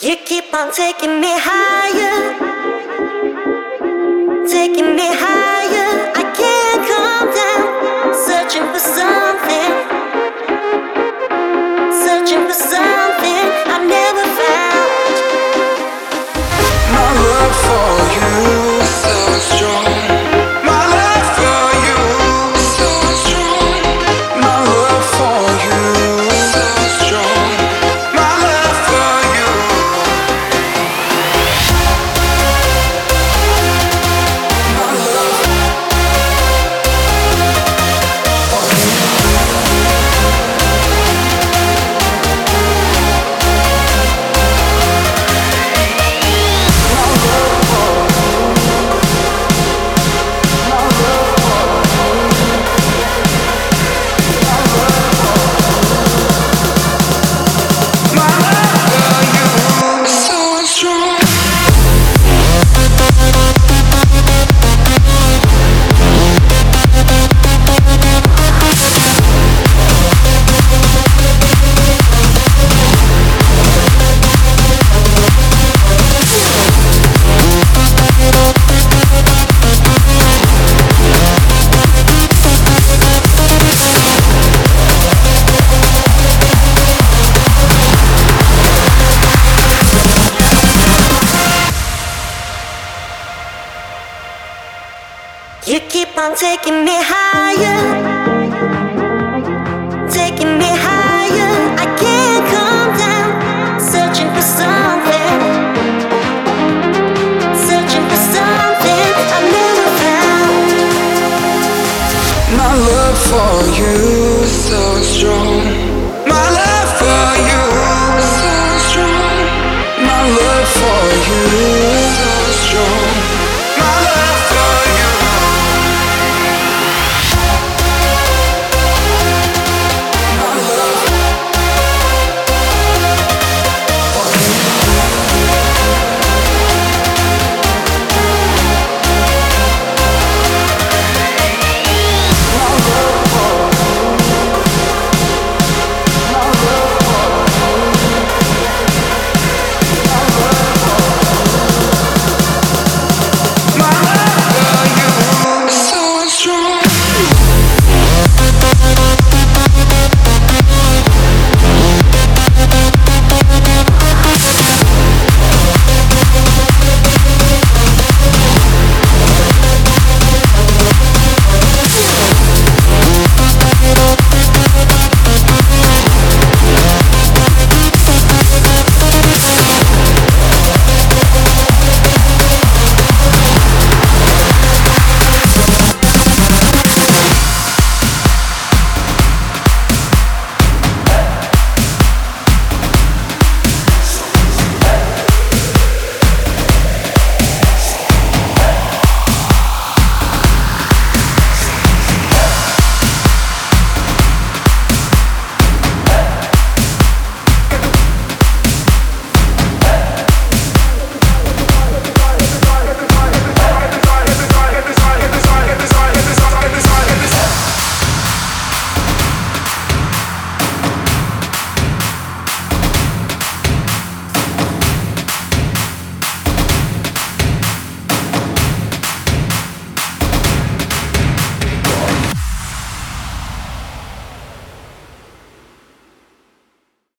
You keep on taking me higher, taking me higher. I can't calm down, searching for something, searching for something I never found. My love for you so strong. My love for you so strong. My love for you so strong. My love for you. My love for you. So strong. You keep on taking me higher,